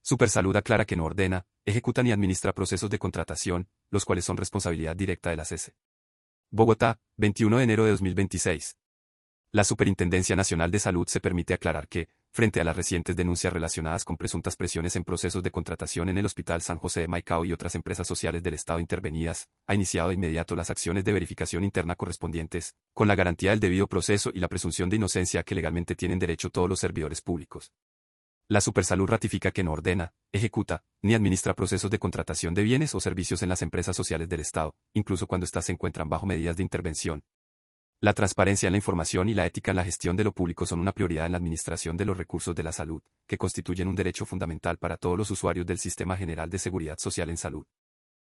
Supersalud aclara que no ordena, ejecuta ni administra procesos de contratación, los cuales son responsabilidad directa de la CESE. Bogotá, 21 de enero de 2026. La Superintendencia Nacional de Salud se permite aclarar que, frente a las recientes denuncias relacionadas con presuntas presiones en procesos de contratación en el Hospital San José de Maicao y otras empresas sociales del Estado intervenidas, ha iniciado de inmediato las acciones de verificación interna correspondientes, con la garantía del debido proceso y la presunción de inocencia a que legalmente tienen derecho todos los servidores públicos. La Supersalud ratifica que no ordena, ejecuta, ni administra procesos de contratación de bienes o servicios en las empresas sociales del Estado, incluso cuando éstas se encuentran bajo medidas de intervención. La transparencia en la información y la ética en la gestión de lo público son una prioridad en la administración de los recursos de la salud, que constituyen un derecho fundamental para todos los usuarios del Sistema General de Seguridad Social en Salud.